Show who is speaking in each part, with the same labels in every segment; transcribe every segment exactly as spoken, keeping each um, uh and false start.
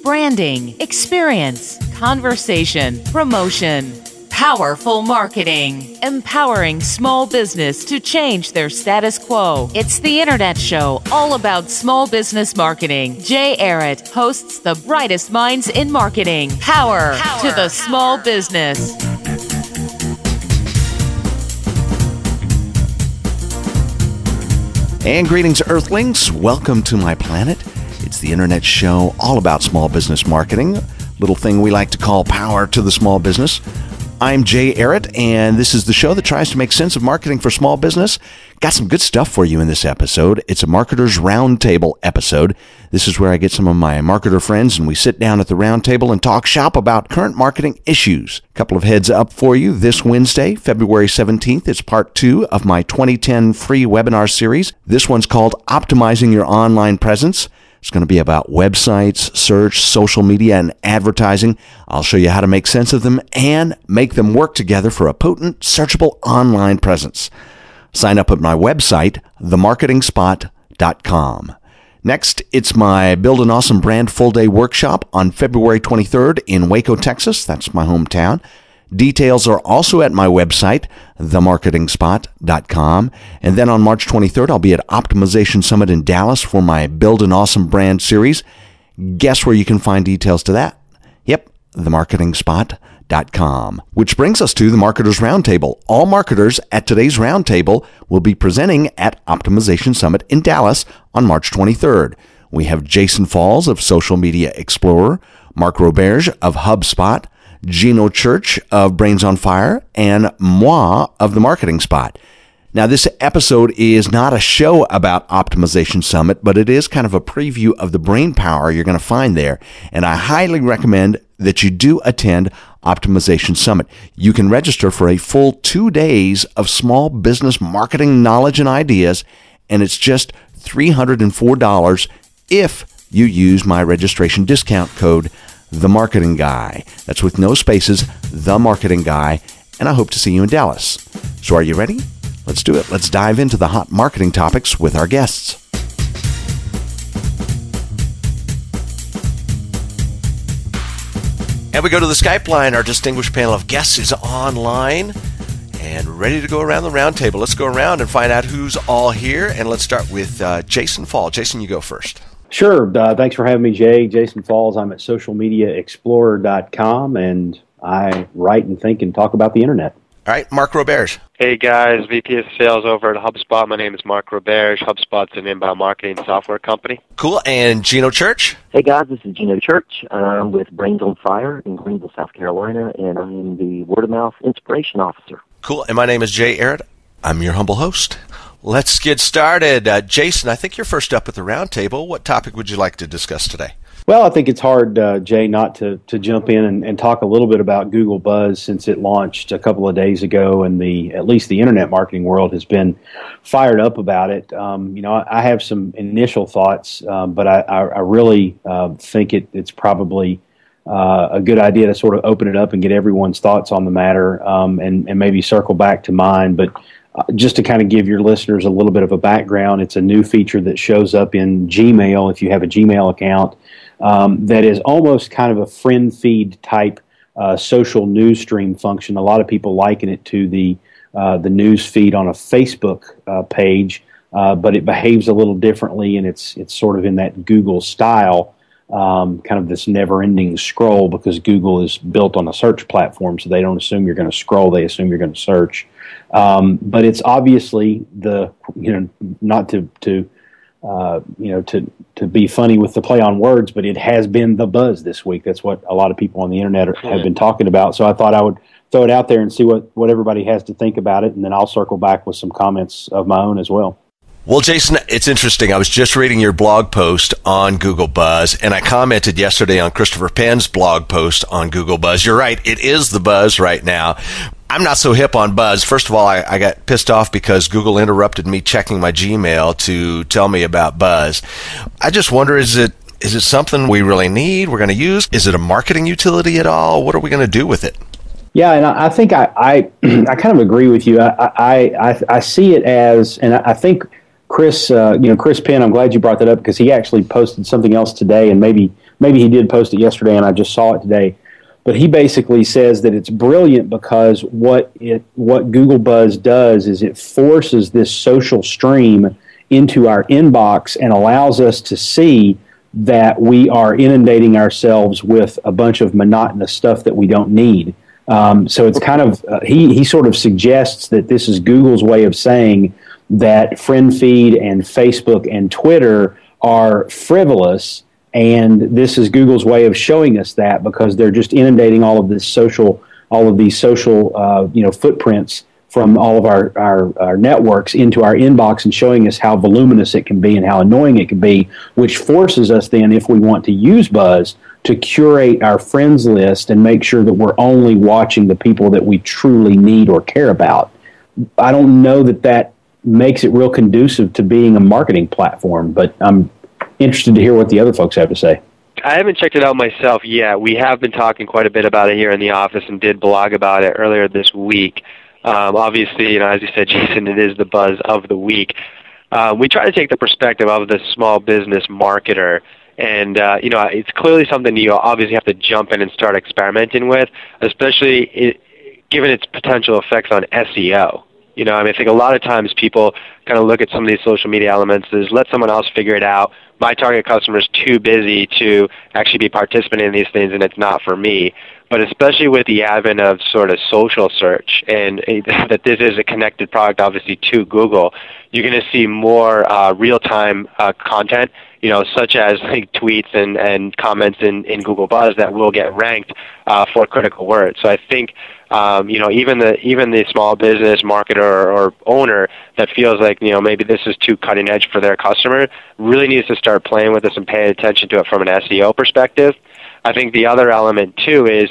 Speaker 1: branding, experience, conversation, promotion. Powerful marketing, empowering small business to change their status quo. It's the Internet Show, all about small business marketing. Jay Arrett hosts the brightest minds in marketing. Power, Power to the Power. Small business.
Speaker 2: And greetings, Earthlings. Welcome to my planet. It's the Internet Show, all about small business marketing. Little thing we like to call Power to the Small Business. I'm Jay Arrett, and this is the show that tries to make sense of marketing for small business. Got some good stuff for you in this episode. It's a Marketers Roundtable episode. This is where I get some of my marketer friends, and we sit down at the round table and talk shop about current marketing issues. A couple of heads up for you. This Wednesday, February seventeenth, it's part two of my twenty ten free webinar series. This one's called Optimizing Your Online Presence. It's going to be about websites, search, social media, and advertising. I'll show you how to make sense of them and make them work together for a potent, searchable online presence. Sign up at my website, the marketing spot dot com. Next, it's my Build an Awesome Brand full-day workshop on February twenty-third in Waco, Texas. That's my hometown. Details are also at my website, the marketing spot dot com. And then on March twenty-third, I'll be at Optimization Summit in Dallas for my Build an Awesome Brand series. Guess where you can find details to that? Yep, the marketing spot dot com. Which brings us to the Marketers Roundtable. All marketers at today's roundtable will be presenting at Optimization Summit in Dallas on March twenty-third. We have Jason Falls of Social Media Explorer, Mark Roberge of HubSpot, Gino Church of Brains on Fire, and moi of The Marketing Spot. Now, this episode is not a show about Optimization Summit, but it is kind of a preview of the brain power you're going to find there, and I highly recommend that you do attend Optimization Summit. You can register for a full two days of small business marketing knowledge and ideas, and it's just three hundred four dollars if you use my registration discount code, The Marketing Guy. That's with no spaces, The Marketing Guy, and I hope to see you in Dallas. So are you ready? Let's do it. Let's dive into the hot marketing topics with our guests. And we go to the Skype line. Our distinguished panel of guests is online and ready to go around the round table. Let's go around and find out who's all here, and let's start with uh, Jason Fall. Jason, you go first.
Speaker 3: Sure. Uh, thanks for having me, Jay. Jason Falls. I'm at social media explorer dot com, and I write and think and talk about the internet.
Speaker 2: All right, Mark Roberge.
Speaker 4: Hey, guys. V P of Sales over at HubSpot. My name is Mark Roberge. HubSpot's an inbound marketing software company.
Speaker 2: Cool. And Gino Church?
Speaker 5: Hey, guys. This is Gino Church. I'm with Brains on Fire in Greenville, South Carolina, and I'm the word-of-mouth inspiration officer.
Speaker 2: Cool. And my name is Jay Arrett. I'm your humble host. Let's get started. Uh, Jason, I think you're first up at the round table. What topic would you like to discuss today?
Speaker 3: Well, I think it's hard, uh, Jay, not to, to jump in and, and talk a little bit about Google Buzz since it launched a couple of days ago, and the at least the internet marketing world has been fired up about it. Um, you know, I, I have some initial thoughts, um, but I, I, I really uh, think it, it's probably uh, a good idea to sort of open it up and get everyone's thoughts on the matter, um, and, and maybe circle back to mine. But Uh, just to kind of give your listeners a little bit of a background, it's a new feature that shows up in Gmail if you have a Gmail account, um, that is almost kind of a friend feed type uh, social news stream function. A lot of people liken it to the uh, the news feed on a Facebook uh, page, uh, but it behaves a little differently, and it's it's sort of in that Google style, um, kind of this never-ending scroll, because Google is built on a search platform, so they don't assume you're going to scroll; they assume you're going to search. Um, but it's obviously the, you know, not to, to uh, you know, to, to be funny with the play on words, but it has been the buzz this week. That's what a lot of people on the internet are, have been talking about. So I thought I would throw it out there and see what, what everybody has to think about it, and then I'll circle back with some comments of my own as well.
Speaker 2: Well, Jason, it's interesting. I was just reading your blog post on Google Buzz, and I commented yesterday on Christopher Penn's blog post on Google Buzz. You're right. It is the buzz right now. I'm not so hip on Buzz. First of all, I, I got pissed off because Google interrupted me checking my Gmail to tell me about Buzz. I just wonder, is it is it something we really need, we're going to use? Is it a marketing utility at all? What are we going to do with it?
Speaker 3: Yeah, and I, I think I, I I kind of agree with you. I, I I I see it as, and I think Chris, uh, you know, Chris Penn, I'm glad you brought that up because he actually posted something else today, and maybe maybe he did post it yesterday, and I just saw it today. But he basically says that it's brilliant because what it what Google Buzz does is it forces this social stream into our inbox and allows us to see that we are inundating ourselves with a bunch of monotonous stuff that we don't need. Um, so it's kind of uh, he he sort of suggests that this is Google's way of saying that Friend Feed and Facebook and Twitter are frivolous. And this is Google's way of showing us that because they're just inundating all of this social, all of these social, uh, you know, footprints from all of our, our, our networks into our inbox and showing us how voluminous it can be and how annoying it can be, which forces us then, if we want to use Buzz, to curate our friends list and make sure that we're only watching the people that we truly need or care about. I don't know that that makes it real conducive to being a marketing platform, but I'm interested to hear what the other folks have to say.
Speaker 4: I haven't checked it out myself yet. We have been talking quite a bit about it here in the office and did blog about it earlier this week. Um, obviously, you know, as you said, Jason, it is the buzz of the week. Uh, we try to take the perspective of the small business marketer, and uh, you know, it's clearly something you obviously have to jump in and start experimenting with, especially it, given its potential effects on S E O. You know, I mean, I think a lot of times people kind of look at some of these social media elements as let someone else figure it out. My target customer is too busy to actually be participating in these things, and it's not for me. But especially with the advent of sort of social search and uh, that this is a connected product, obviously, to Google, you're going to see more uh, real-time uh, content, you know, such as like tweets and, and comments in, in Google Buzz that will get ranked uh, for critical words. So I think Um, you know, even the even the small business marketer or, or owner that feels like, you know, maybe this is too cutting edge for their customer really needs to start playing with this and pay attention to it from an S E O perspective. I think the other element too is,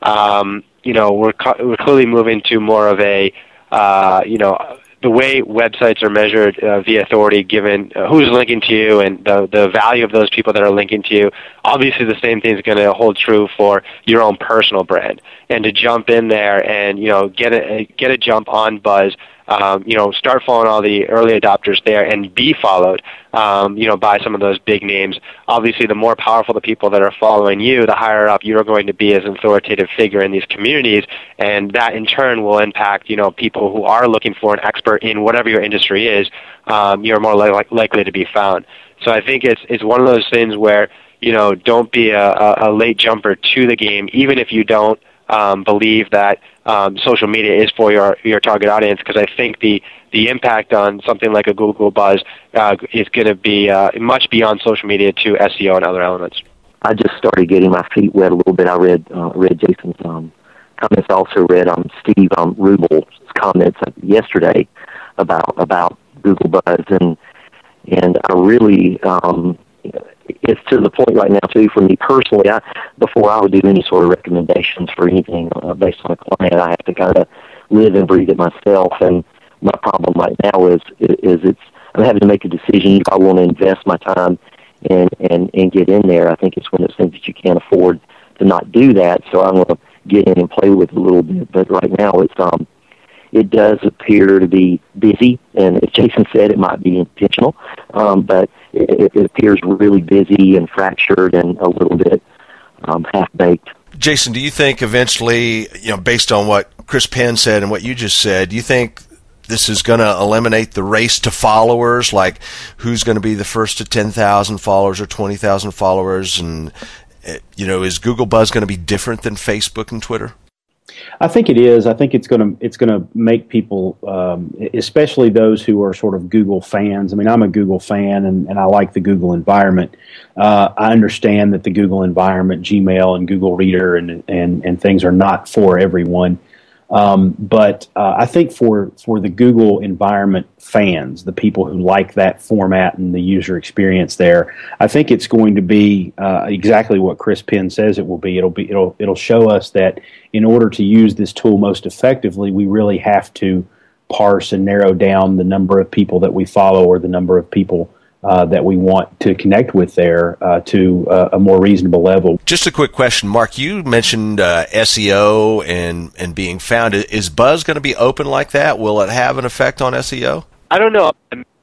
Speaker 4: um, you know, we're we're clearly moving to more of a, uh, you know, the way websites are measured uh, via authority, given uh, who's linking to you and the the value of those people that are linking to you. Obviously, the same thing is going to hold true for your own personal brand. And to jump in there and, you know, get a get a jump on Buzz, um, you know, start following all the early adopters there and be followed, um, you know, by some of those big names. Obviously, the more powerful the people that are following you, the higher up you're going to be as an authoritative figure in these communities, and that in turn will impact, you know, people who are looking for an expert in whatever your industry is. Um, you're more li- likely to be found. So I think it's it's one of those things where, you know, don't be a, a late jumper to the game, even if you don't um, believe that um, social media is for your your target audience, because I think the the impact on something like a Google Buzz uh, is going to be uh, much beyond social media to S E O and other elements.
Speaker 5: I just started getting my feet wet a little bit. I read uh, read Jason's um, comments. I also read um, Steve um, Rubel's comments yesterday about about Google Buzz, and and I really um, it's to the point right now too for me personally. I before I would do any sort of recommendations for anything uh, based on a client, I have to kind of live and breathe it myself. And my problem right now is is it's I'm having to make a decision if I want to invest my time and and and get in there. I think it's one of those things that you can't afford to not do that. So I'm going to get in and play with it a little bit. But right now it's um. It does appear to be busy, and as Jason said, it might be intentional, um, but it, it appears really busy and fractured and a little bit um, half-baked.
Speaker 2: Jason, do you think eventually, you know, based on what Chris Penn said and what you just said, do you think this is going to eliminate the race to followers, like who's going to be the first to ten thousand followers or twenty thousand followers, and, you know, is Google Buzz going to be different than Facebook and Twitter?
Speaker 3: I think it is. I think it's going to it's going to make people, um, especially those who are sort of Google fans. I mean, I'm a Google fan, and, and I like the Google environment. Uh, I understand that the Google environment, Gmail and Google Reader and and, and things are not for everyone. Um, but uh, I think for for the Google environment fans, the people who like that format and the user experience there, I think it's going to be uh, exactly what Chris Penn says it will be. It'll be it'll it'll show us that in order to use this tool most effectively, we really have to parse and narrow down the number of people that we follow or the number of people Uh, that we want to connect with there uh, to uh, a more reasonable level.
Speaker 2: Just a quick question, Mark. You mentioned uh, S E O and, and being found. Is Buzz going to be open like that? Will it have an effect on S E O?
Speaker 4: I don't know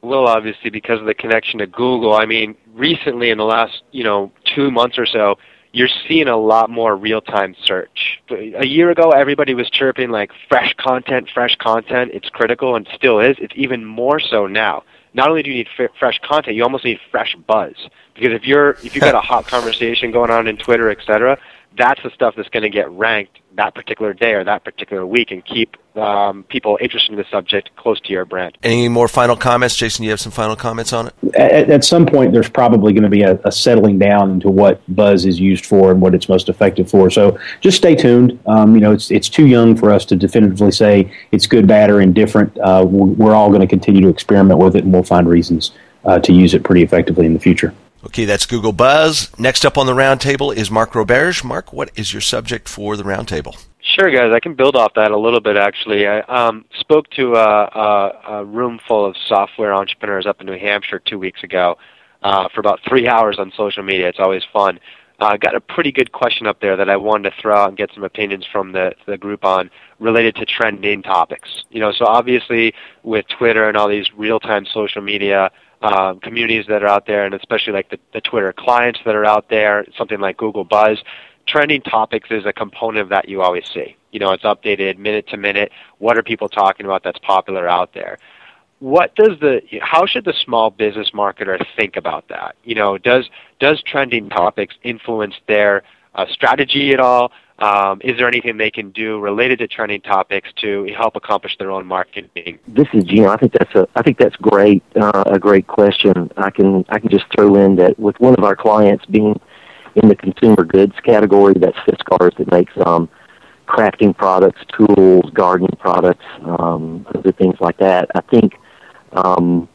Speaker 4: will, obviously, because of the connection to Google. I mean, recently in the last, you know, two months or so, you're seeing a lot more real-time search. A year ago, everybody was chirping like fresh content, fresh content. It's critical and still is. It's even more so now. Not only do you need f- fresh content, you almost need fresh buzz. Because if you're if you've got a hot conversation going on in Twitter, et cetera, that's the stuff that's going to get ranked that particular day or that particular week and keep um, people interested in the subject close to your brand.
Speaker 2: Any more final comments? Jason, do you have some final comments on it?
Speaker 3: At, at some point, there's probably going to be a, a settling down into what buzz is used for and what it's most effective for. So just stay tuned. Um, you know, it's it's too young for us to definitively say it's good, bad, or indifferent. Uh, we're all going to continue to experiment with it, and we'll find reasons uh, to use it pretty effectively in the future.
Speaker 2: Okay, that's Google Buzz. Next up on the roundtable is Mark Roberge. Mark, what is your subject for the roundtable?
Speaker 4: Sure, guys. I can build off that a little bit, actually. I um, spoke to a, a, a room full of software entrepreneurs up in New Hampshire two weeks ago uh, for about three hours on social media. It's always fun. I uh, got a pretty good question up there that I wanted to throw out and get some opinions from the, the group on related to trending topics. You know, so obviously with Twitter and all these real-time social media Um, communities that are out there, and especially like the, the Twitter clients that are out there, something like Google Buzz, trending topics is a component of that you always see. You know, it's updated minute to minute. What are people talking about that's popular out there? What does the, how should the small business marketer think about that? You know, does does trending topics influence their uh, strategy at all? Um, is there anything they can do related to trending topics to help accomplish their own marketing?
Speaker 5: This is Gino. I think that's a. I think that's great. Uh, a great question. I can. I can just throw in that with one of our clients being in the consumer goods category, that's Fiskars, that makes um, crafting products, tools, gardening products, um, other things like that. I think um,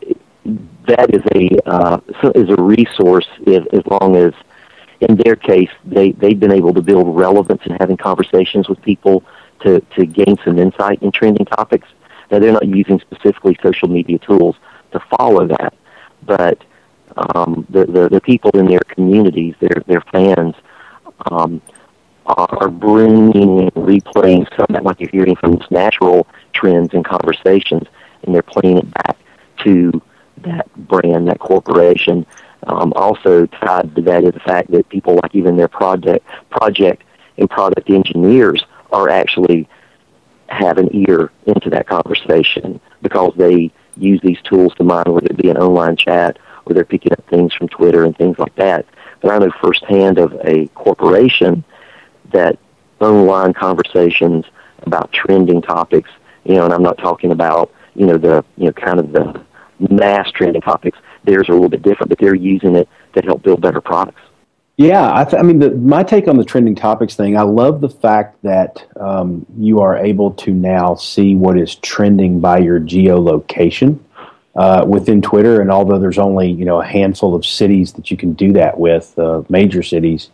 Speaker 5: that is a uh, is a resource if, as long as, in their case, they, they've been able to build relevance in having conversations with people to, to gain some insight in trending topics. Now, they're not using specifically social media tools to follow that, but um, the, the, the people in their communities, their, their fans, um, are bringing and replaying some of that, like you're hearing from these natural trends and conversations, and they're playing it back to that brand, that corporation. Um, also tied to that is the fact that people, like even their project, project and product engineers, are actually have an ear into that conversation because they use these tools to mine, whether it be an online chat or they're picking up things from Twitter and things like that. But I know firsthand of a corporation that online conversations about trending topics, you know, and I'm not talking about, you know, the, you know, kind of the mass trending topics. Theirs are a little bit different, but they're using it to help build better products.
Speaker 3: Yeah, I, th- I mean, the, my take on the trending topics thing, I love the fact that um, you are able to now see what is trending by your geolocation uh, within Twitter. And although there's only, you know, a handful of cities that you can do that with, uh, major cities,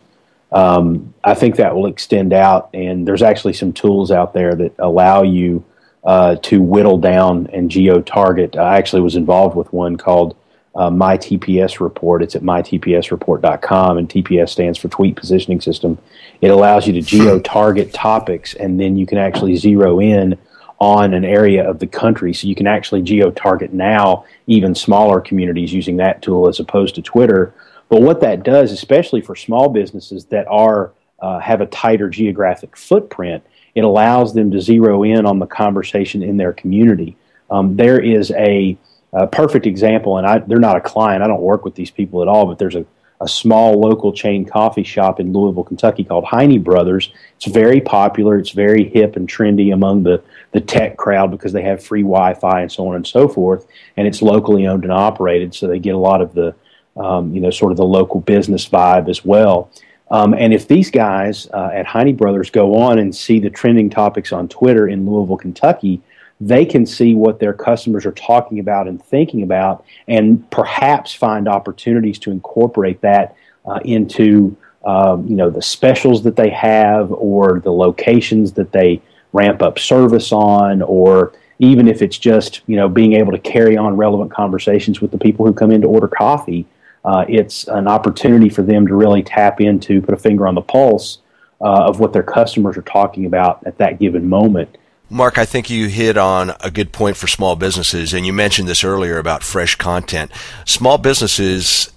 Speaker 3: um, I think that will extend out. And there's actually some tools out there that allow you uh, to whittle down and geo-target. I actually was involved with one called Uh, My T P S Report. It's at my T P S report dot com, and T P S stands for Tweet Positioning System. It allows you to geo-target topics, and then you can actually zero in on an area of the country. So you can actually geo-target now even smaller communities using that tool as opposed to Twitter. But what that does, especially for small businesses that are uh, have a tighter geographic footprint, it allows them to zero in on the conversation in their community. Um, there is a A perfect example, and I, they're not a client. I don't work with these people at all, but there's a, a small local chain coffee shop in Louisville, Kentucky called Heine Brothers. It's very popular. It's very hip and trendy among the, the tech crowd because they have free Wi-Fi and so on and so forth, and it's locally owned and operated, so they get a lot of the, um, you know, sort of the local business vibe as well. Um, and if these guys uh, at Heine Brothers go on and see the trending topics on Twitter in Louisville, Kentucky, they can see what their customers are talking about and thinking about, and perhaps find opportunities to incorporate that uh, into um, you know, the specials that they have, or the locations that they ramp up service on, or even if it's just, you know, being able to carry on relevant conversations with the people who come in to order coffee. Uh, it's an opportunity for them to really tap into, put a finger on the pulse uh, of what their customers are talking about at that given moment.
Speaker 2: Mark, I think you hit on a good point for small businesses, and you mentioned this earlier about fresh content. Small businesses,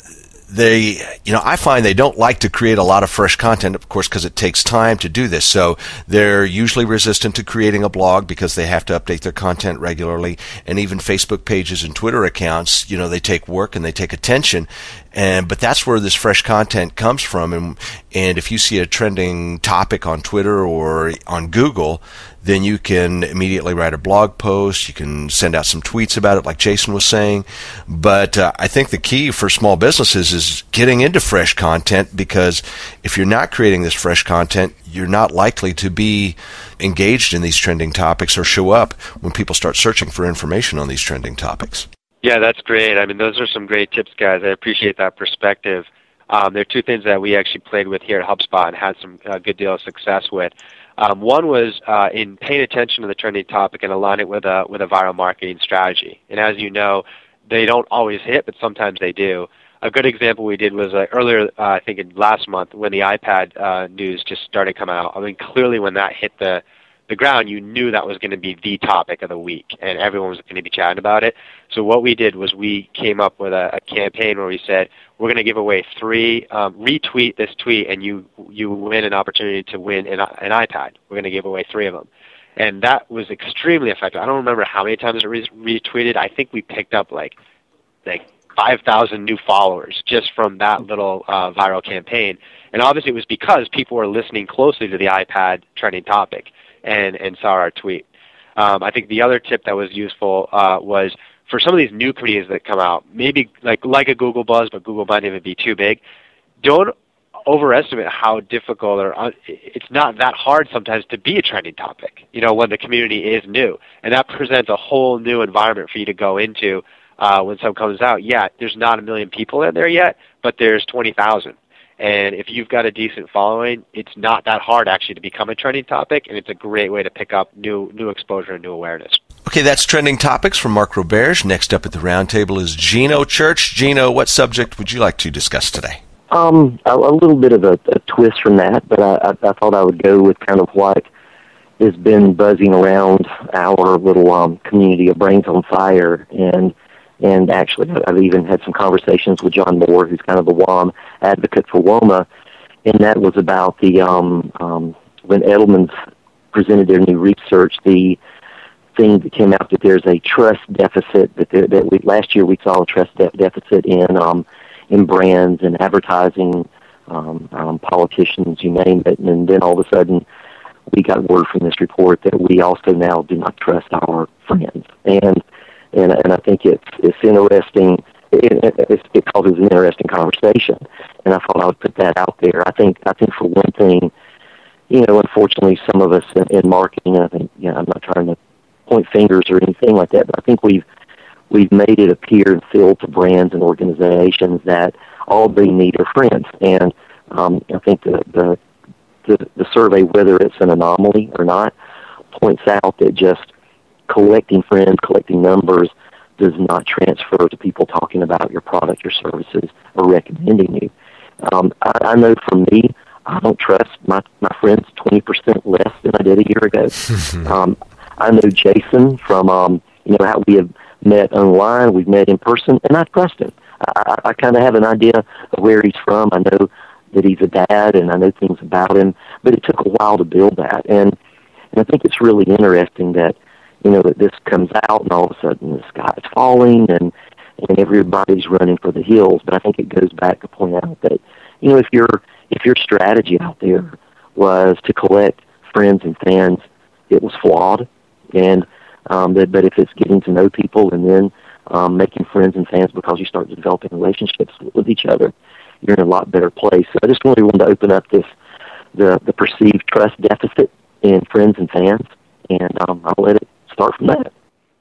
Speaker 2: they, you know, I find they don't like to create a lot of fresh content, of course, because it takes time to do this. So they're usually resistant to creating a blog because they have to update their content regularly. And even Facebook pages and Twitter accounts, you know, they take work and they take attention. And but that's where this fresh content comes from. And and if you see a trending topic on Twitter or on Google, then you can immediately write a blog post. You can send out some tweets about it, like Jason was saying. But uh, I think the key for small businesses is getting into fresh content, because if you're not creating this fresh content, you're not likely to be engaged in these trending topics or show up when people start searching for information on these trending topics.
Speaker 4: Yeah, that's great. I mean, those are some great tips, guys. I appreciate that perspective. Um, there are two things that we actually played with here at HubSpot and had some uh, good deal of success with. Um, one was uh, in paying attention to the trending topic and align it with a with a viral marketing strategy. And as you know, they don't always hit, but sometimes they do. A good example we did was uh, earlier, uh, I think in last month, when the iPad uh, news just started coming out. I mean, clearly when that hit the the ground, you knew that was going to be the topic of the week, and everyone was going to be chatting about it. So what we did was we came up with a, a campaign where we said, we're going to give away three, um, retweet this tweet, and you you win an opportunity to win an, an iPad. We're going to give away three of them. And that was extremely effective. I don't remember how many times it was retweeted. I think we picked up like like five thousand new followers just from that little uh, viral campaign. And obviously it was because people were listening closely to the iPad trending topic and, and saw our tweet. Um, I think the other tip that was useful uh, was for some of these new communities that come out, maybe like like a Google Buzz, but Google might even be too big, don't overestimate how difficult or un- it's not that hard sometimes to be a trending topic, you know, when the community is new. And that presents a whole new environment for you to go into uh, when something comes out. Yeah, there's not a million people in there yet, but there's twenty thousand. And if you've got a decent following, it's not that hard actually to become a trending topic, and it's a great way to pick up new new exposure and new awareness.
Speaker 2: Okay, that's Trending Topics from Mark Roberge. Next up at the roundtable is Gino Church. Gino, what subject would you like to discuss today?
Speaker 5: Um, a, a little bit of a, a twist from that, but I, I, I thought I would go with kind of what has been buzzing around our little um, community of Brains on Fire, and and actually I've even had some conversations with John Moore, who's kind of the W O M advocate for W O M A, and that was about the um, um, when Edelman's presented their new research, the thing that came out that there's a trust deficit that there, that we, last year we saw a trust de- deficit in um, in brands and advertising, um, um, politicians, you name it, and then all of a sudden we got word from this report that we also now do not trust our friends, and and and I think it's it's interesting. It, it, it causes an interesting conversation, and I thought I would put that out there. I think I think for one thing, you know, unfortunately, some of us in, in marketing, I think, you know, I'm not trying to point fingers or anything like that, but I think we've we've made it appear and feel to brands and organizations that all they need are friends. And um, I think the, the the the survey, whether it's an anomaly or not, points out that just collecting friends, collecting numbers, does not transfer to people talking about your product, your services, or recommending you. Um, I, I know for me, I don't trust my, my friends twenty percent less than I did a year ago. um, I know Jason from, um, you know, how we have met online, we've met in person, and I trust him. I, I kind of have an idea of where he's from. I know that he's a dad, and I know things about him, but it took a while to build that. And, and I think it's really interesting that, you know, that this comes out and all of a sudden the sky's falling and, and everybody's running for the hills. But I think it goes back to point out that, you know, if your if your strategy out there was to collect friends and fans, it was flawed. And um, but, but if it's getting to know people and then um, making friends and fans because you start developing relationships with each other, you're in a lot better place. So I just really wanted to open up this the, the perceived trust deficit in friends and fans, and um, I'll let it start from that.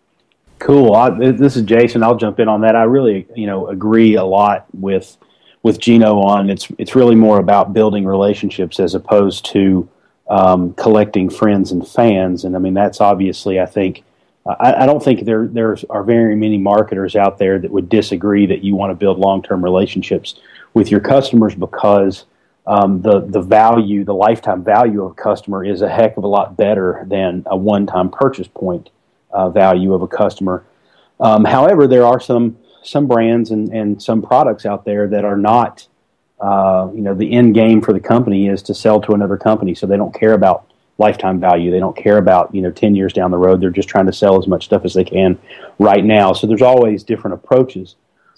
Speaker 3: Cool. I, this is Jason. I'll jump in on that. I really, you know, agree a lot with with Gino on it's it's really more about building relationships as opposed to um, collecting friends and fans. And I mean, that's obviously, I think, I, I don't think there there are very many marketers out there that would disagree that you want to build long-term relationships with your customers because um, the the value, the lifetime value of a customer is a heck of a lot better than a one-time purchase point uh, value of a customer. Um, however, there are some some brands and, and some products out there that are not, uh, you know, the end game for the company is to sell to another company, so they don't care about lifetime value. They don't care about, you know, ten years down the road. They're just trying to sell as much stuff as they can right now. So there's always different approaches.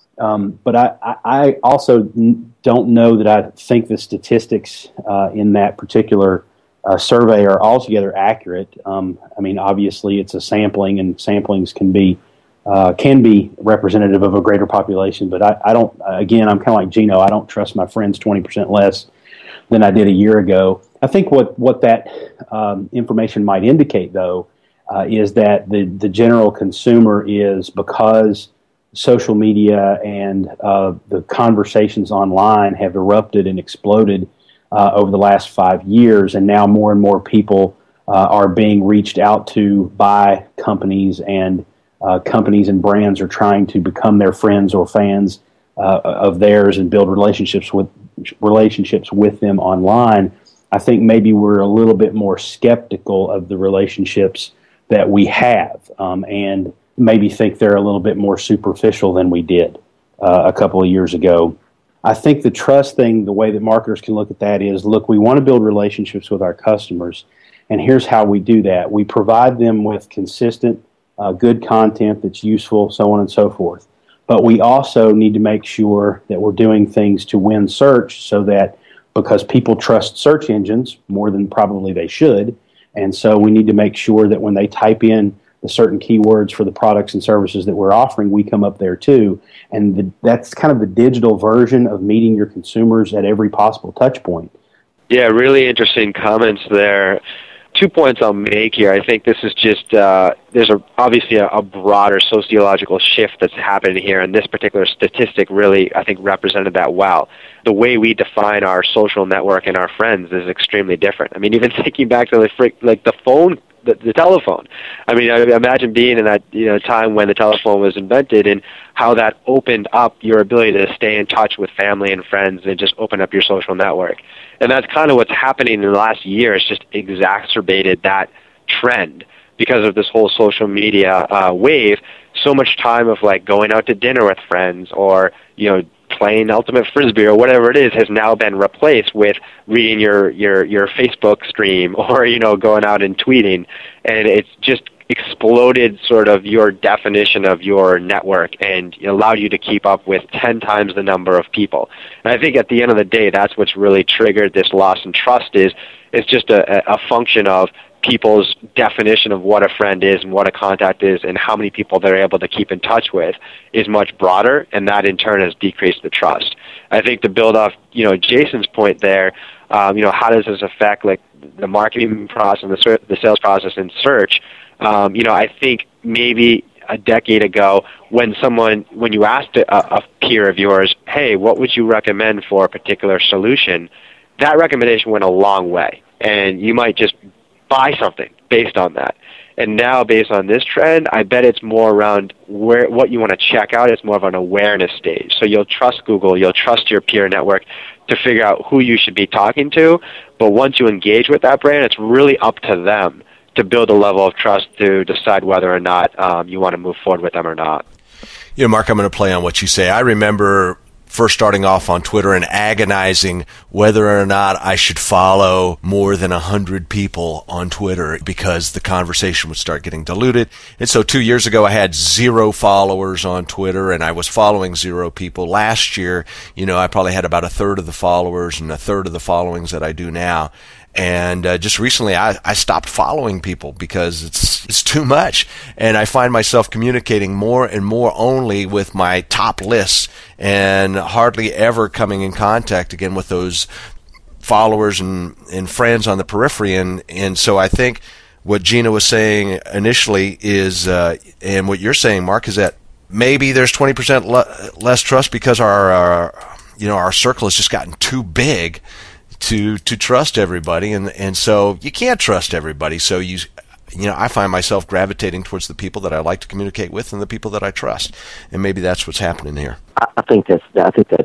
Speaker 3: Um, but I, I also don't know that I think the statistics uh, in that particular uh, survey are altogether accurate. Um, I mean, obviously it's a sampling, and samplings can be uh, can be representative of a greater population. But I, I don't. Again, I'm kind of like Gino. I don't trust my friends twenty percent less than I did a year ago. I think what what that um, information might indicate, though, uh, is that the the general consumer is, because social media and uh, the conversations online have erupted and exploded uh, over the last five years, and now more and more people uh, are being reached out to by companies, and uh, companies and brands are trying to become their friends or fans uh, of theirs and build relationships with relationships with them online. I think maybe we're a little bit more skeptical of the relationships that we have, um, and maybe think they're a little bit more superficial than we did uh, a couple of years ago. I think the trust thing, the way that marketers can look at that is, look, we want to build relationships with our customers, and here's how we do that. We provide them with consistent, uh, good content that's useful, so on and so forth. But we also need to make sure that we're doing things to win search, so that, because people trust search engines more than probably they should, and so we need to make sure that when they type in the certain keywords for the products and services that we're offering, we come up there too. And the, that's kind of the digital version of meeting your consumers at every possible touch point.
Speaker 4: Yeah, really interesting comments there. Two points I'll make here. I think this is just, uh, there's a, obviously a, a broader sociological shift that's happening here, and this particular statistic really, I think, represented that well. The way we define our social network and our friends is extremely different. I mean, even thinking back to the, like the phone The, the telephone. I mean, I imagine being in that, you know, time when the telephone was invented, and how that opened up your ability to stay in touch with family and friends, and just open up your social network. And that's kind of what's happening in the last year. It's just exacerbated that trend because of this whole social media uh, wave. So much time of like going out to dinner with friends, or, you know, playing Ultimate Frisbee or whatever it is, has now been replaced with reading your, your, your Facebook stream, or, you know, going out and tweeting. And it's just exploded sort of your definition of your network, and allowed you to keep up with ten times the number of people. And I think at the end of the day, that's what's really triggered this loss in trust. Is it's just a, a function of people's definition of what a friend is and what a contact is, and how many people they're able to keep in touch with is much broader, and that in turn has decreased the trust. I think to build off, you know, Jason's point there, um, you know, how does this affect like the marketing process, the, the sales process, and search? Um, you know, I think maybe a decade ago, when someone, when you asked a, a peer of yours, hey, what would you recommend for a particular solution, that recommendation went a long way, and you might just buy something based on that. And now, based on this trend, I bet it's more around where what you want to check out. It's more of an awareness stage. So you'll trust Google, you'll trust your peer network to figure out who you should be talking to. But once you engage with that brand, it's really up to them to build a level of trust to decide whether or not um, you want to move forward with them or not.
Speaker 2: You know, Mark, I'm going to play on what you say. I remember first starting off on Twitter and agonizing whether or not I should follow more than one hundred people on Twitter, because the conversation would start getting diluted. And so two years ago, I had zero followers on Twitter, and I was following zero people. Last year, you know, I probably had about a third of the followers and a third of the followings that I do now. And uh, just recently, I, I stopped following people because it's it's too much. And I find myself communicating more and more only with my top lists, and hardly ever coming in contact again with those followers and, and friends on the periphery. And, and so I think what Gina was saying initially is, uh, and what you're saying, Mark, is that maybe there's twenty percent le- less trust because our, our, you know, our circle has just gotten too big to to trust everybody, and and so you can't trust everybody. So you you know, I find myself gravitating towards the people that I like to communicate with and the people that I trust, and maybe that's what's happening here.
Speaker 5: I, I think that's I think that's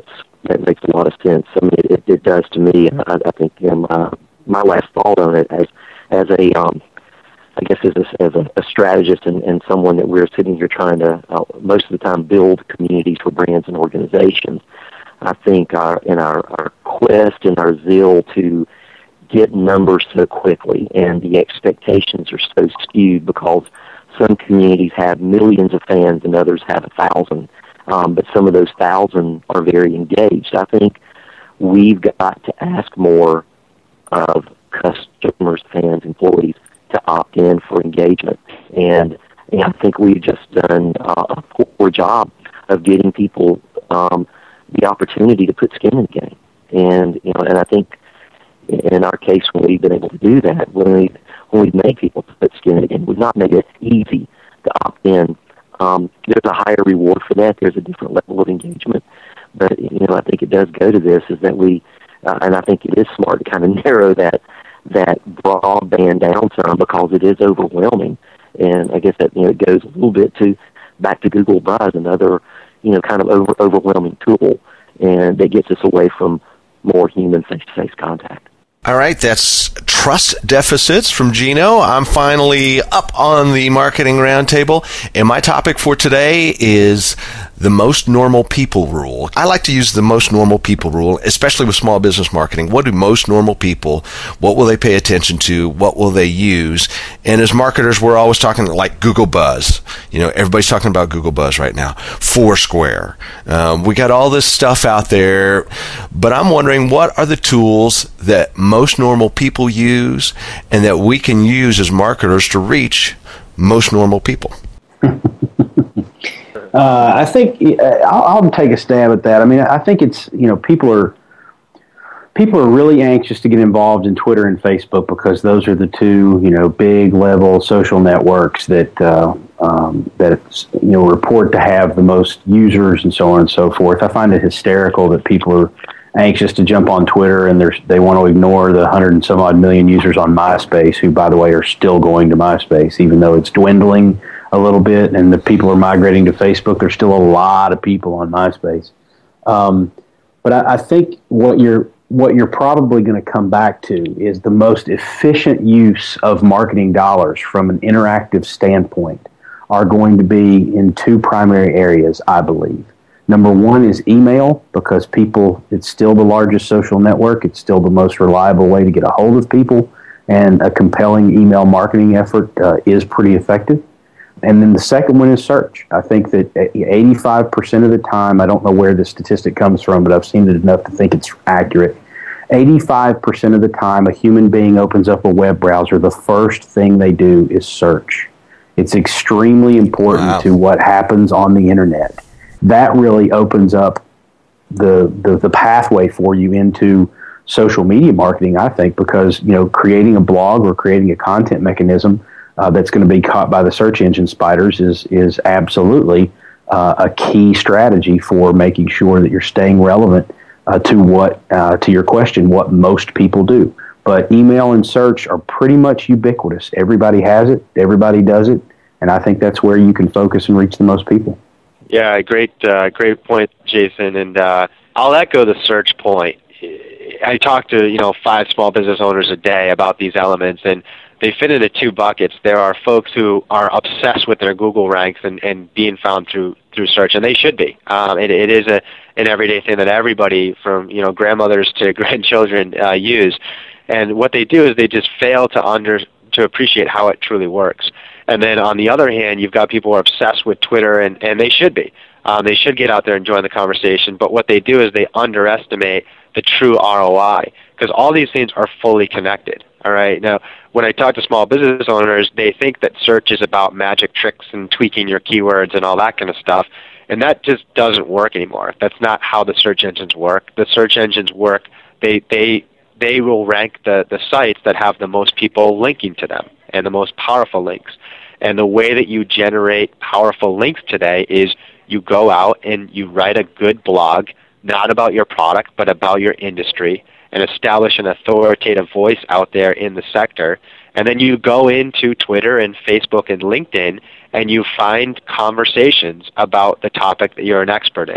Speaker 5: that makes a lot of sense. I mean, it, it, it does to me. I, I think you know, my, my last thought on it as as a um, I guess as a, as a, a strategist and, and someone that we're sitting here trying to uh, most of the time build communities for brands and organizations. I think our in our, our quest and our zeal to get numbers so quickly, and the expectations are so skewed because some communities have millions of fans and others have a thousand, um, but some of those thousand are very engaged. I think we've got to ask more of customers, fans, employees to opt in for engagement, and, and I think we've just done uh, a poor job of getting people um, the opportunity to put skin in the game. And you know, and I think in our case, when we've been able to do that, when we when we've made people put skin in the game, we've not made it easy to opt in. Um, there's a higher reward for that. There's a different level of engagement. But you know, I think it does go to this is that we, uh, and I think it is smart to kind of narrow that that broadband down some because it is overwhelming. And I guess that you know it goes a little bit to back to Google Buzz, another you know kind of over, overwhelming tool, and that gets us away from more human face-to-face contact.
Speaker 2: All right, that's Trust Deficits from Gino. I'm finally up on the Marketing Roundtable, and my topic for today is the most normal people rule. I like to use the most normal people rule, especially with small business marketing. What do most normal people, what will they pay attention to? What will they use? And as marketers, we're always talking like Google Buzz. You know, everybody's talking about Google Buzz right now. Foursquare. Um, we got all this stuff out there, but I'm wondering what are the tools that most normal people use and that we can use as marketers to reach most normal people?
Speaker 3: Uh, I think I'll, I'll take a stab at that. I mean, I think it's, you know, people are people are really anxious to get involved in Twitter and Facebook because those are the two, you know, big level social networks that uh, um, that you know report to have the most users and so on and so forth. I find it hysterical that people are anxious to jump on Twitter and they're, they want to ignore the hundred and some odd million users on MySpace, who, by the way, are still going to MySpace, even though it's dwindling a little bit and the people are migrating to Facebook. There's still a lot of people on MySpace. Um, but I, I think what you're what you're probably going to come back to is the most efficient use of marketing dollars from an interactive standpoint are going to be in two primary areas, I believe. Number one is email, because people, it's still the largest social network. It's still the most reliable way to get a hold of people, and a compelling email marketing effort uh, is pretty effective. And then the second one is search. I think that eighty-five percent of the time, I don't know where this statistic comes from, but I've seen it enough to think it's accurate. eighty-five percent of the time a human being opens up a web browser, the first thing they do is search. It's extremely important wow. to what happens on the internet. That really opens up the, the the pathway for you into social media marketing, I think, because, you know, creating a blog or creating a content mechanism uh, that's going to be caught by the search engine spiders is is absolutely uh, a key strategy for making sure that you're staying relevant uh, to what uh, to your question, what most people do. But email and search are pretty much ubiquitous. Everybody has it. Everybody does it. And I think that's where you can focus and reach the most people.
Speaker 4: Yeah, great, uh, great point, Jason. And uh, I'll echo the search point. I talk to you know five small business owners a day about these elements, and they fit into two buckets. There are folks who are obsessed with their Google ranks and, and being found through through search, and they should be. Um, it, it is a an everyday thing that everybody, from you know grandmothers to grandchildren, uh, use. And what they do is they just fail to under to appreciate how it truly works. And then on the other hand, you've got people who are obsessed with Twitter, and, and they should be. Um, they should get out there and join the conversation. But what they do is they underestimate the true R O I, because all these things are fully connected. All right. Now, when I talk to small business owners, they think that search is about magic tricks and tweaking your keywords and all that kind of stuff. And that just doesn't work anymore. That's not how the search engines work. The search engines work. They they they will rank the, the sites that have the most people linking to them and the most powerful links. And the way that you generate powerful links today is you go out and you write a good blog, not about your product, but about your industry, and establish an authoritative voice out there in the sector. And then you go into Twitter and Facebook and LinkedIn, and you find conversations about the topic that you're an expert in.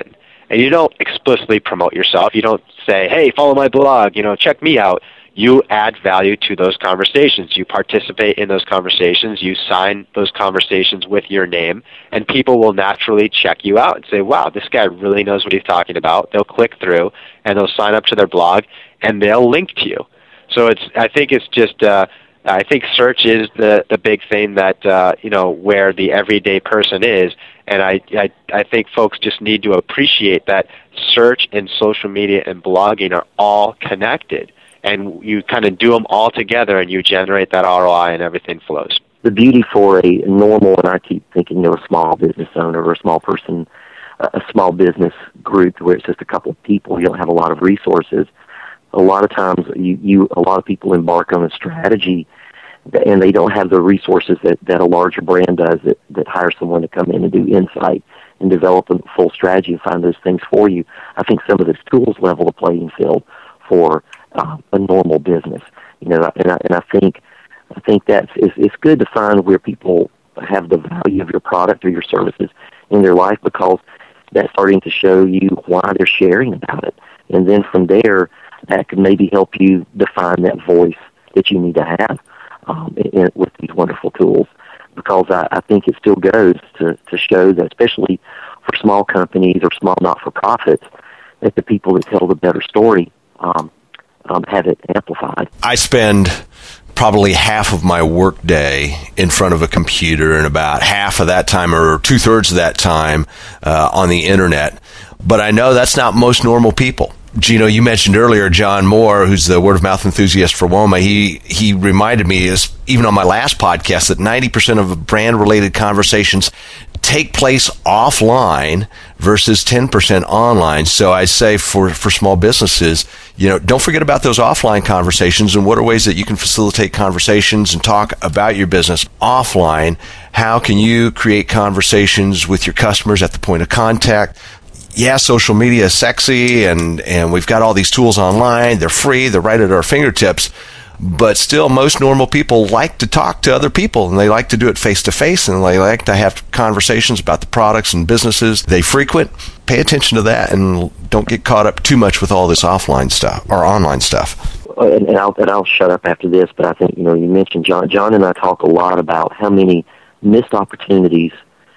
Speaker 4: and you don't explicitly promote yourself. You don't say, hey, follow my blog, you know, check me out. You add value to those conversations. You participate in those conversations. You sign those conversations with your name, and people will naturally check you out and say, wow, this guy really knows what he's talking about. They'll click through, and they'll sign up to their blog, and they'll link to you. So it's, I think it's just, uh, I think search is the, the big thing that, uh, you know, where the everyday person is. And I, I, I think folks just need to appreciate that search and social media and blogging are all connected. And you kind of do them all together, and you generate that R O I, and everything flows.
Speaker 5: The beauty for a normal, and I keep thinking, you know, a small business owner or a small person, a small business group where it's just a couple of people, you don't have a lot of resources. A lot of times, you, you a lot of people embark on a strategy, and they don't have the resources that, that a larger brand does that, that hires someone to come in and do insight and develop a full strategy and find those things for you. I think some of those tools level the playing field for Uh, a normal business, you know, and I, and I think I think that's it's, it's good to find where people have the value of your product or your services in their life, because that's starting to show you why they're sharing about it, and then from there, that can maybe help you define that voice that you need to have um, in, with these wonderful tools. Because I, I think it still goes to to show that, especially for small companies or small not-for-profits, that the people that tell the better story Um, Um, have it amplified.
Speaker 2: I spend probably half of my work day in front of a computer, and about half of that time, or two-thirds of that time, uh, on the internet. But I know that's not most normal people. Gino, you mentioned earlier John Moore, who's the word-of-mouth enthusiast for WOMA. He he reminded me, is, even on my last podcast, that ninety percent of brand-related conversations take place offline versus ten percent online. So I say for, for small businesses, you know, don't forget about those offline conversations, and what are ways that you can facilitate conversations and talk about your business offline. How can you create conversations with your customers at the point of contact? Yeah, social media is sexy, and, and we've got all these tools online. They're free. They're right at our fingertips. But still, most normal people like to talk to other people, and they like to do it face-to-face, and they like to have conversations about the products and businesses they frequent. Pay attention to that, and don't get caught up too much with all this offline stuff or online stuff.
Speaker 5: And, and, I'll, and I'll shut up after this, but I think, you know, you mentioned John. John and I talk a lot about how many missed opportunities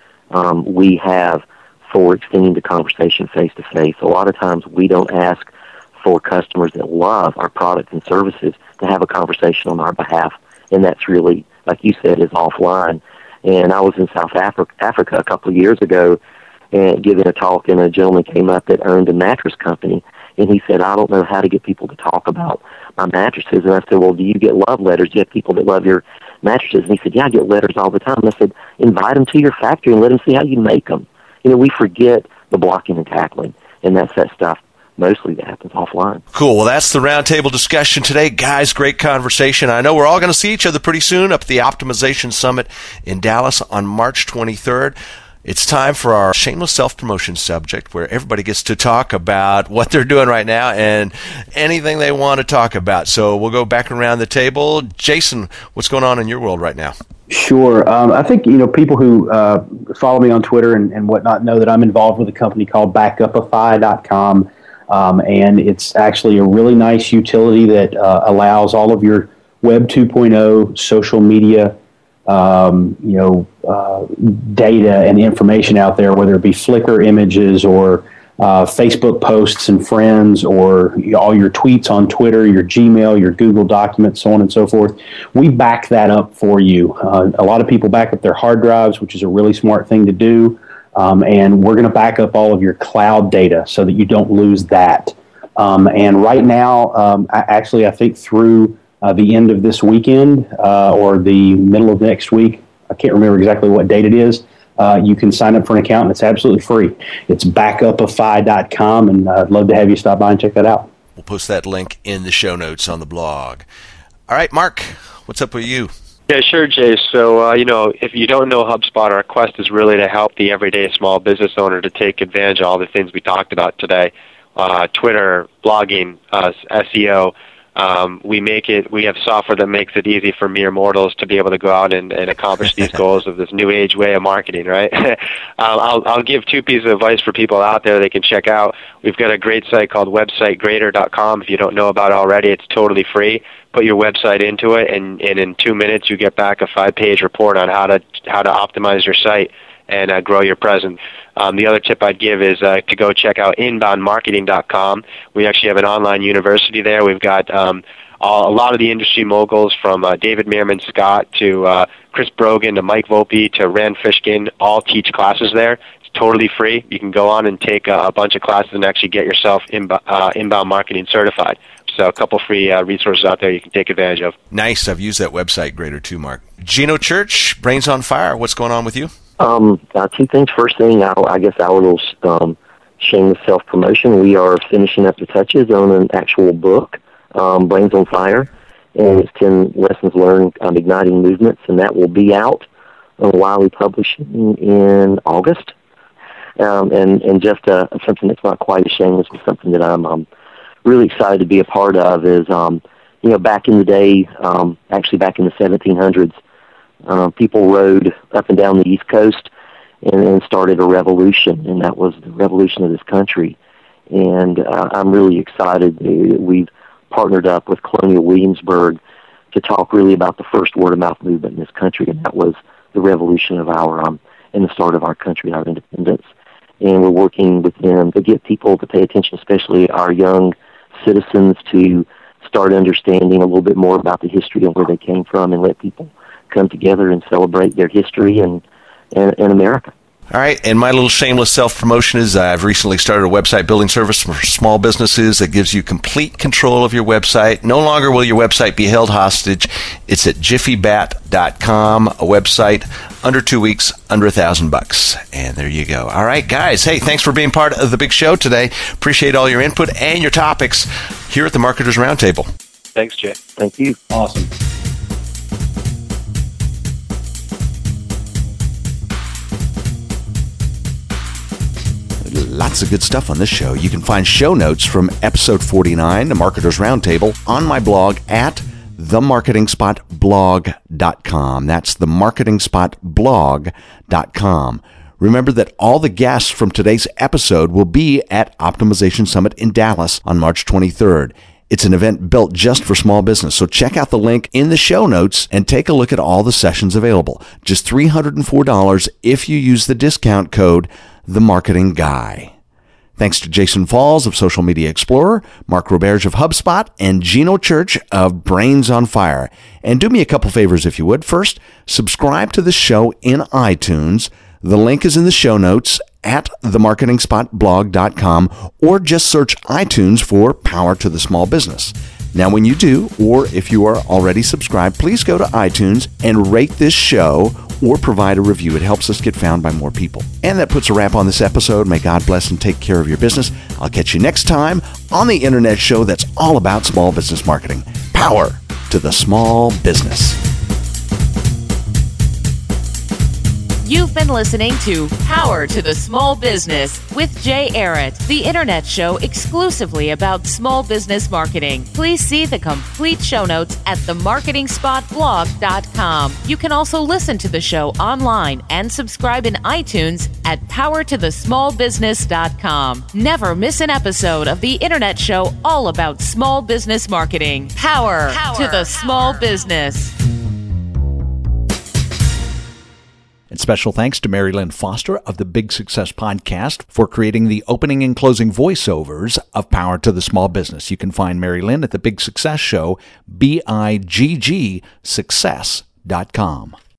Speaker 5: um, we have for extending the conversation face-to-face. A lot of times we don't ask for customers that love our products and services to have a conversation on our behalf, and that's really, like you said, is offline. And I was in South Africa, Africa a couple of years ago and giving a talk, and a gentleman came up that owned a mattress company, and he said, I don't know how to get people to talk about my mattresses. And I said, well, do you get love letters? Do you have people that love your mattresses? And he said, yeah, I get letters all the time. And I said, invite them to your factory and let them see how you make them. You know, we forget the blocking and tackling, and that's that stuff mostly that happens offline.
Speaker 2: Cool. Well, that's the roundtable discussion today. Guys, great conversation. I know we're all going to see each other pretty soon up at the Optimization Summit in Dallas on March twenty-third. It's time for our shameless self-promotion subject, where everybody gets to talk about what they're doing right now and anything they want to talk about. So we'll go back around the table. Jason, what's going on in your world right now?
Speaker 3: Sure. Um, I think, you know, people who uh, follow me on Twitter and, and whatnot know that I'm involved with a company called backupify dot com. Um, and it's actually a really nice utility that uh, allows all of your Web two point oh social media, um, you know, uh, data and information out there, whether it be Flickr images or uh, Facebook posts and friends, or all your tweets on Twitter, your Gmail, your Google Documents, so on and so forth. We back that up for you. Uh, a lot of people back up their hard drives, which is a really smart thing to do. Um, and we're going to back up all of your cloud data so that you don't lose that. Um, and right now, um, I, actually, I think through uh, the end of this weekend uh, or the middle of next week, I can't remember exactly what date it is, uh, you can sign up for an account, and it's absolutely free. It's backupify dot com, and I'd love to have you stop by and check that out.
Speaker 2: We'll post that link in the show notes on the blog. All right, Mark, what's up with you?
Speaker 4: Yeah, sure, Jay. So, uh, you know, if you don't know HubSpot, our quest is really to help the everyday small business owner to take advantage of all the things we talked about today. Uh, Twitter, blogging, uh, S E O, Um, we make it. We have software that makes it easy for mere mortals to be able to go out and, and accomplish these goals of this new age way of marketing. Right? um, I'll, I'll give two pieces of advice for people out there they can check out. We've got a great site called website grader dot com. If you don't know about it already, it's totally free. Put your website into it, and, and in two minutes you get back a five-page report on how to how to optimize your site and uh, grow your presence. Um, the other tip I'd give is uh, to go check out inbound marketing dot com. We actually have an online university there. We've got um, all, a lot of the industry moguls from uh, David Meerman Scott to uh, Chris Brogan to Mike Volpe to Rand Fishkin all teach classes there. It's totally free. You can go on and take a, a bunch of classes and actually get yourself inb- uh, inbound marketing certified. So a couple free uh, resources out there you can take advantage of.
Speaker 2: Nice. I've used that website Grader too, Mark. Gino Church, Brains on Fire. What's going on with you?
Speaker 5: Um, uh, two things. First thing, I, I guess our little um, shameless self-promotion. We are finishing up the touches on an actual book, um, Brains on Fire, and it's ten lessons learned on igniting movements, and that will be out uh, while we publish in, in August. Um, and, and just uh, something that's not quite as shameless, but something that I'm um, really excited to be a part of is, um, you know, back in the day, um, actually back in the seventeen hundreds, uh, people rode up and down the East Coast and, and started a revolution, and that was the revolution of this country. And uh, I'm really excited that we've partnered up with Colonial Williamsburg to talk really about the first word-of-mouth movement in this country, and that was the revolution of our, um, and the start of our country, our independence. And we're working with them to get people to pay attention, especially our young citizens, to start understanding a little bit more about the history and where they came from, and let people come together and celebrate their history and, and, and America.
Speaker 2: All right, and my little shameless self-promotion is I've recently started a website building service for small businesses that gives you complete control of your website. No longer will your website be held hostage. It's at jiffy bat dot com, a website under two weeks, under a thousand bucks. And there you go. All right, guys. Hey, thanks for being part of the big show today. Appreciate all your input and your topics here at the Marketers Roundtable.
Speaker 4: Thanks, Jay.
Speaker 5: Thank you.
Speaker 3: Awesome.
Speaker 2: Lots of good stuff on this show. You can find show notes from episode forty-nine, the Marketers Roundtable, on my blog at the marketing spot blog dot com. That's the marketing spot blog dot com. Remember that all the guests from today's episode will be at Optimization Summit in Dallas on March twenty-third. It's an event built just for small business, so check out the link in the show notes and take a look at all the sessions available. Just three hundred four dollars if you use the discount code The Marketing Guy. Thanks to Jason Falls of Social Media Explorer, Mark Roberge of HubSpot, and Gino Church of Brains on Fire. And do me a couple favors if you would. First, subscribe to the show in iTunes. The link is in the show notes at the marketing spot blog dot com, or just search iTunes for Power to the Small Business. Now, when you do, or if you are already subscribed, please go to iTunes and rate this show or provide a review. It helps us get found by more people. And that puts a wrap on this episode. May God bless and take care of your business. I'll catch you next time on the internet show that's all about small business marketing. Power to the small business.
Speaker 1: You've been listening to Power to the Small Business with Jay Arrett, the internet show exclusively about small business marketing. Please see the complete show notes at the marketing spot blog dot com. You can also listen to the show online and subscribe in iTunes at power to the small business dot com. Never miss an episode of the internet show all about small business marketing. Power, Power to the Power. Small business.
Speaker 6: And special thanks to Mary Lynn Foster of the Big Success Podcast for creating the opening and closing voiceovers of Power to the Small Business. You can find Mary Lynn at the Big Success Show, B I G G success dot com.